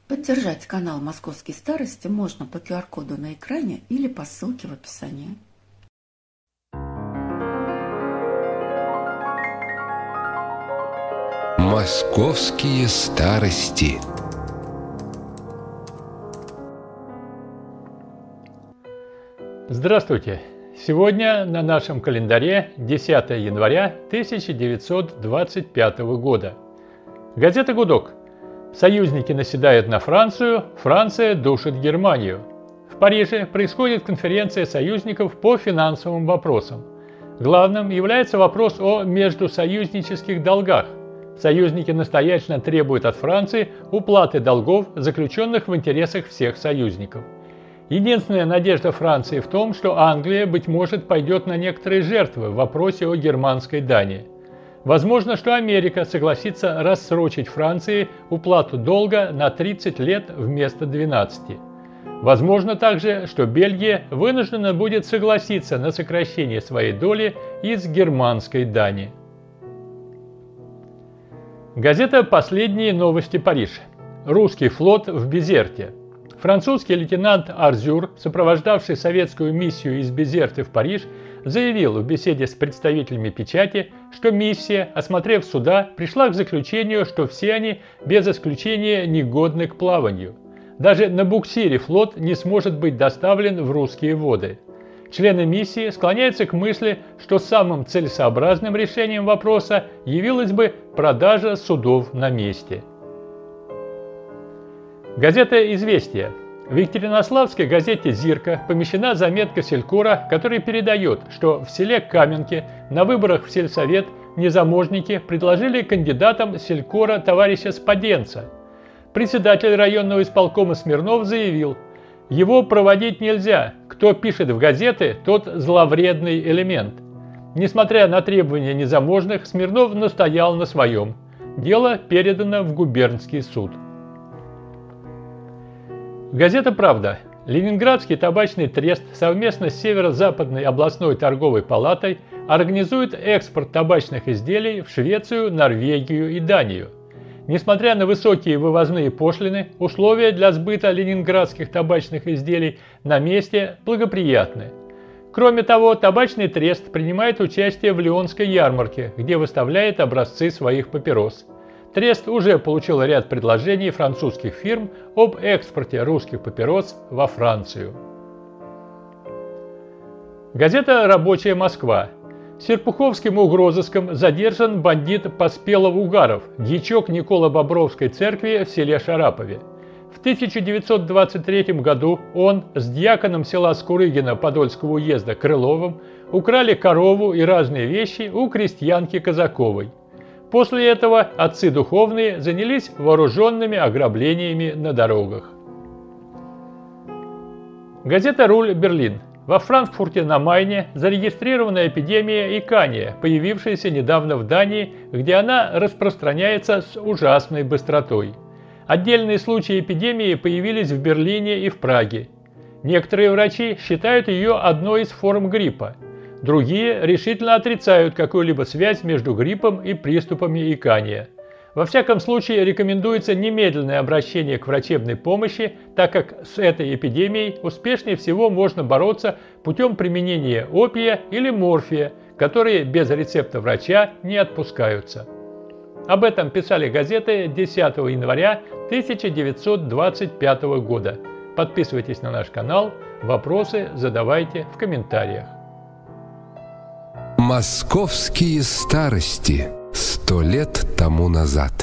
Поддержать канал «Московские старости» можно по QR-коду на экране или по ссылке в описании. «Московские старости». Здравствуйте! Сегодня на нашем календаре 10 января 1925 года. Газета «Гудок». Союзники наседают на Францию, Франция душит Германию. В Париже происходит конференция союзников по финансовым вопросам. Главным является вопрос о междусоюзнических долгах. Союзники настоятельно требуют от Франции уплаты долгов, заключенных в интересах всех союзников. Единственная надежда Франции в том, что Англия, быть может, пойдет на некоторые жертвы в вопросе о германской дани. Возможно, что Америка согласится рассрочить Франции уплату долга на 30 лет вместо 12. Возможно также, что Бельгия вынуждена будет согласиться на сокращение своей доли из германской дани. Газета «Последние новости. Париж». Русский флот в Безерте. Французский лейтенант Арзюр, сопровождавший советскую миссию из Безерты в Париж, заявил в беседе с представителями печати, что миссия, осмотрев суда, пришла к заключению, что все они без исключения негодны к плаванию. Даже на буксире флот не сможет быть доставлен в русские воды. Члены миссии склоняются к мысли, что самым целесообразным решением вопроса явилась бы продажа судов на месте. Газета «Известия». В Екатеринославской газете «Зирка» помещена заметка селькора, который передает, что в селе Каменки на выборах в сельсовет незаможники предложили кандидатам селькора товарища Спаденца. Председатель районного исполкома Смирнов заявил: «Его проводить нельзя. Кто пишет в газеты, тот зловредный элемент». Несмотря на требования незаможных, Смирнов настоял на своем. Дело передано в губернский суд. Газета «Правда». Ленинградский табачный трест совместно с Северо-Западной областной торговой палатой организует экспорт табачных изделий в Швецию, Норвегию и Данию. Несмотря на высокие вывозные пошлины, условия для сбыта ленинградских табачных изделий на месте благоприятны. Кроме того, табачный трест принимает участие в Лионской ярмарке, где выставляет образцы своих папирос. Трест уже получил ряд предложений французских фирм об экспорте русских папирос во Францию. Газета «Рабочая Москва». Серпуховским угрозыском задержан бандит Поспелов-Угаров, дьячок Николо-Бобровской церкви в селе Шарапове. В 1923 году он с дьяконом села Скурыгина Подольского уезда Крыловым украли корову и разные вещи у крестьянки Казаковой. После этого отцы духовные занялись вооруженными ограблениями на дорогах. Газета «Руль. Берлин». Во Франкфурте на Майне зарегистрирована эпидемия икания, появившаяся недавно в Дании, где она распространяется с ужасной быстротой. Отдельные случаи эпидемии появились в Берлине и в Праге. Некоторые врачи считают ее одной из форм гриппа. Другие решительно отрицают какую-либо связь между гриппом и приступами икания. Во всяком случае, рекомендуется немедленное обращение к врачебной помощи, так как с этой эпидемией успешнее всего можно бороться путем применения опия или морфия, которые без рецепта врача не отпускаются. Об этом писали газеты 10 января 1925 года. Подписывайтесь на наш канал, вопросы задавайте в комментариях. «Московские старости» 100 лет тому назад.